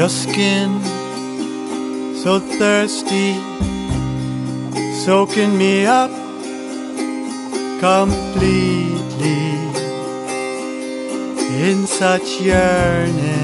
Your skin so thirsty, soaking me up completely in such yearning.